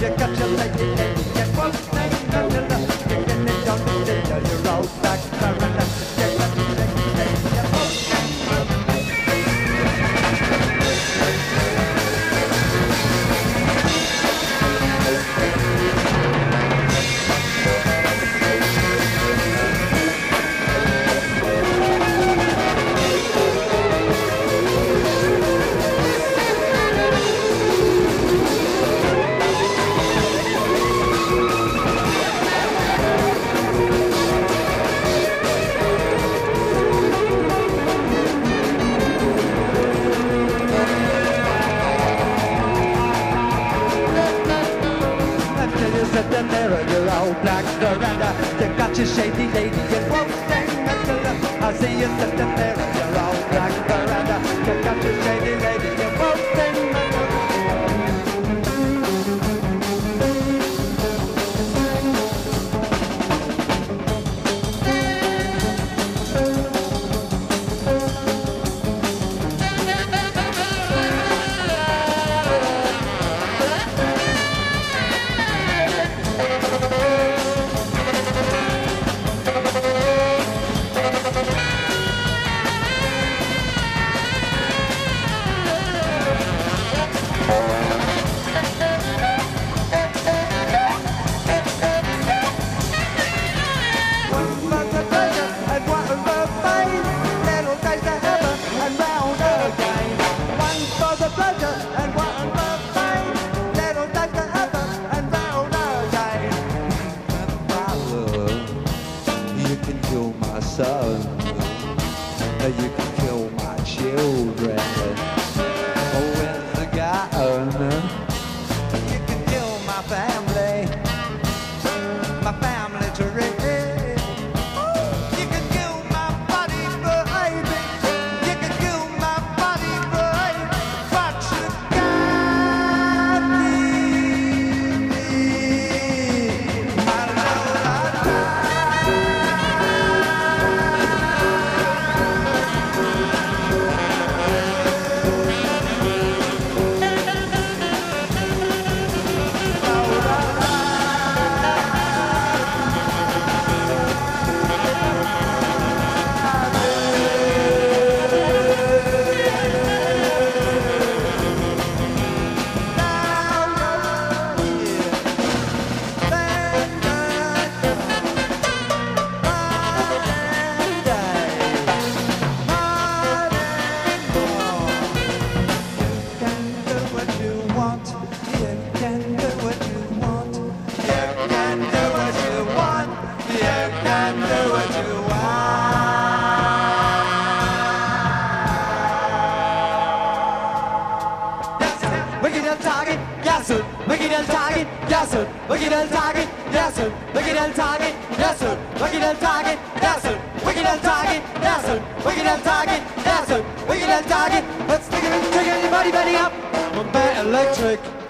You got your lady, lady, and one thing another. You're getting down the stairs, you're all black Miranda. You got your lady, lady, and one at the mirror, you're all black Miranda. You got your shady lady and one thing another. I see you at the mirror, you're all black Miranda. You got your shady lady and one thing another. You can kill my children with a gun. You can kill my family tree. You can kill my body, baby. You can kill my body, baby. But you can't kill me. Wicked al target, yes sir. Wicked al target, yes sir. Wicked al target, yes sir. Wicked al target, yes sir. Wicked al target, yes sir. Wicked al target, yes sir. Wicked al target, yes sir. Wicked al target. Let's stick it in, trigger your body up. I'm a man electric.